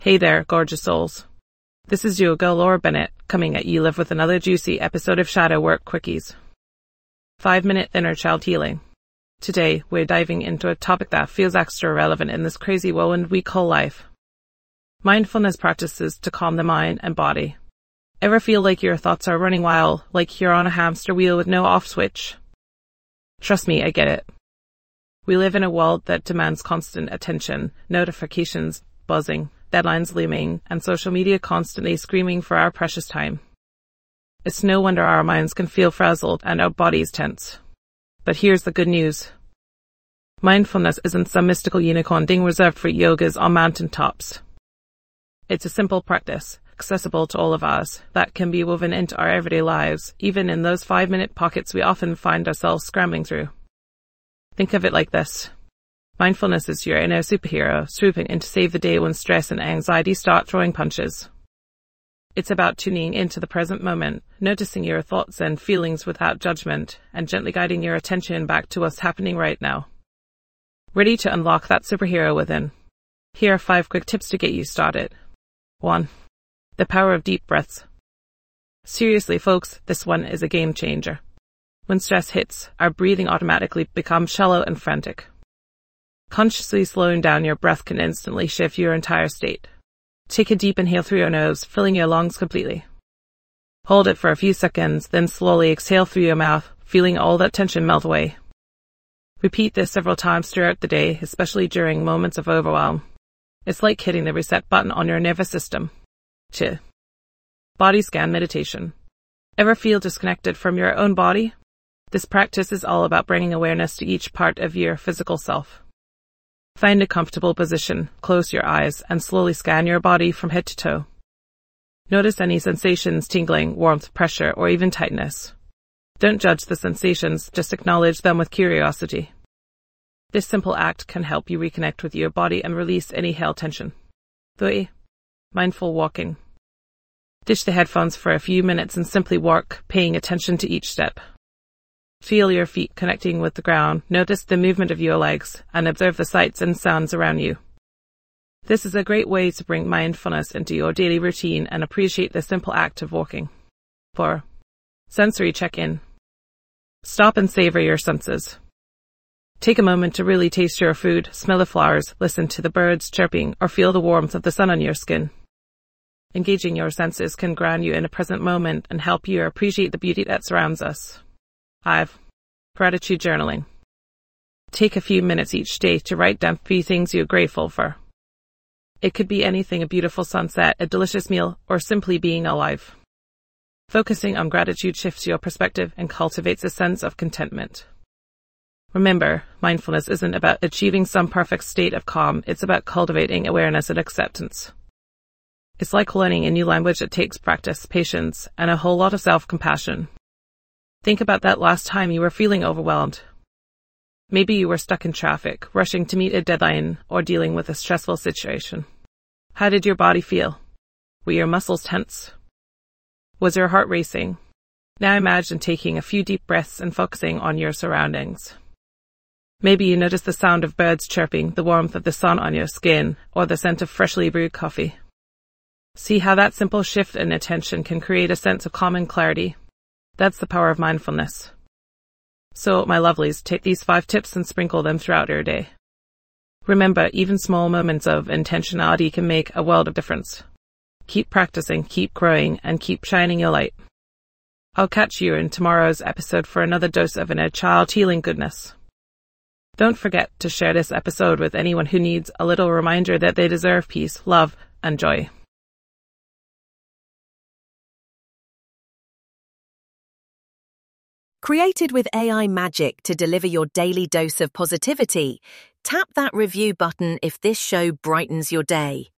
Hey there, gorgeous souls. This is Yoga Laura Bennett, coming at you live with another juicy episode of Shadow Work Quickies. 5-minute inner child healing. Today, we're diving into a topic that feels extra relevant in this crazy whirlwind we call life. Mindfulness practices to calm the mind and body. Ever feel like your thoughts are running wild, like you're on a hamster wheel with no off switch? Trust me, I get it. We live in a world that demands constant attention, notifications buzzing, deadlines looming, and social media constantly screaming for our precious time. It's no wonder our minds can feel frazzled and our bodies tense. But here's the good news. Mindfulness isn't some mystical unicorn thing reserved for yogas on mountaintops. It's a simple practice, accessible to all of us, that can be woven into our everyday lives, even in those 5-minute pockets we often find ourselves scrambling through. Think of it like this. Mindfulness is your inner superhero, swooping in to save the day when stress and anxiety start throwing punches. It's about tuning into the present moment, noticing your thoughts and feelings without judgment, and gently guiding your attention back to what's happening right now. Ready to unlock that superhero within? Here are 5 quick tips to get you started. 1. The power of deep breaths. Seriously, folks, this one is a game changer. When stress hits, our breathing automatically becomes shallow and frantic. Consciously slowing down your breath can instantly shift your entire state. Take a deep inhale through your nose, filling your lungs completely. Hold it for a few seconds, then slowly exhale through your mouth, feeling all that tension melt away. Repeat this several times throughout the day, especially during moments of overwhelm. It's like hitting the reset button on your nervous system. 2. Body scan meditation. Ever feel disconnected from your own body? This practice is all about bringing awareness to each part of your physical self. Find a comfortable position, close your eyes, and slowly scan your body from head to toe. Notice any sensations, tingling, warmth, pressure, or even tightness. Don't judge the sensations, just acknowledge them with curiosity. This simple act can help you reconnect with your body and release any held tension. 3. Mindful walking. Ditch the headphones for a few minutes and simply walk, paying attention to each step. Feel your feet connecting with the ground, notice the movement of your legs, and observe the sights and sounds around you. This is a great way to bring mindfulness into your daily routine and appreciate the simple act of walking. 4. Sensory check-in. Stop and savor your senses. Take a moment to really taste your food, smell the flowers, listen to the birds chirping, or feel the warmth of the sun on your skin. Engaging your senses can ground you in a present moment and help you appreciate the beauty that surrounds us. 5. Gratitude journaling. Take a few minutes each day to write down 3 things you're grateful for. It could be anything: a beautiful sunset, a delicious meal, or simply being alive. Focusing on gratitude shifts your perspective and cultivates a sense of contentment. Remember, mindfulness isn't about achieving some perfect state of calm, it's about cultivating awareness and acceptance. It's like learning a new language that takes practice, patience, and a whole lot of self-compassion. Think about that last time you were feeling overwhelmed. Maybe you were stuck in traffic, rushing to meet a deadline, or dealing with a stressful situation. How did your body feel? Were your muscles tense? Was your heart racing? Now imagine taking a few deep breaths and focusing on your surroundings. Maybe you notice the sound of birds chirping, the warmth of the sun on your skin, or the scent of freshly brewed coffee. See how that simple shift in attention can create a sense of calm and clarity. That's the power of mindfulness. So, my lovelies, take these 5 tips and sprinkle them throughout your day. Remember, even small moments of intentionality can make a world of difference. Keep practicing, keep growing, and keep shining your light. I'll catch you in tomorrow's episode for another dose of inner child healing goodness. Don't forget to share this episode with anyone who needs a little reminder that they deserve peace, love, and joy. Created with AI magic to deliver your daily dose of positivity, tap that review button if this show brightens your day.